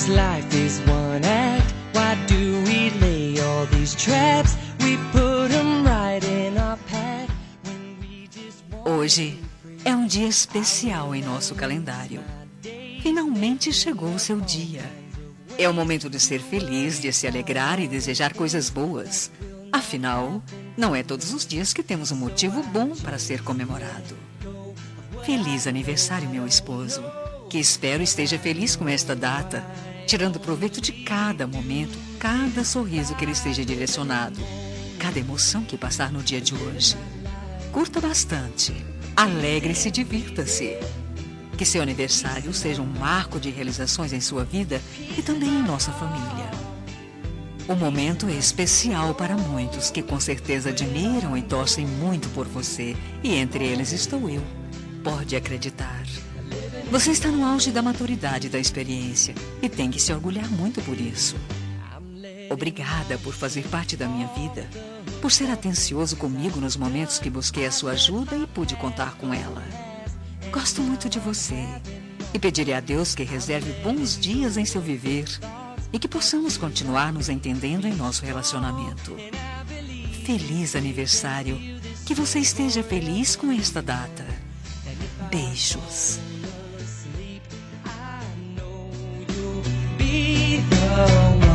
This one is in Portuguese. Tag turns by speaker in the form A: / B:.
A: This life is one act. Why do we lay all these traps? We put them right in our path when we just want.
B: Hoje é um dia especial em nosso calendário. Finalmente chegou o seu dia. É o momento de ser feliz, de se alegrar e desejar coisas boas. Afinal, não é todos os dias que temos um motivo bom para ser comemorado. Feliz aniversário, meu esposo, que espero esteja feliz com esta data, tirando proveito de cada momento, cada sorriso que ele esteja direcionado, cada emoção que passar no dia de hoje. Curta bastante, alegre-se e divirta-se. Que seu aniversário seja um marco de realizações em sua vida e também em nossa família. O momento é especial para muitos que com certeza admiram e torcem muito por você, e entre eles estou eu. Pode acreditar. Você está no auge da maturidade e da experiência e tem que se orgulhar muito por isso. Obrigada por fazer parte da minha vida, por ser atencioso comigo nos momentos que busquei a sua ajuda e pude contar com ela. Gosto muito de você e pedirei a Deus que reserve bons dias em seu viver e que possamos continuar nos entendendo em nosso relacionamento. Feliz aniversário, que você esteja feliz com esta data. Beijos.
A: Be the one.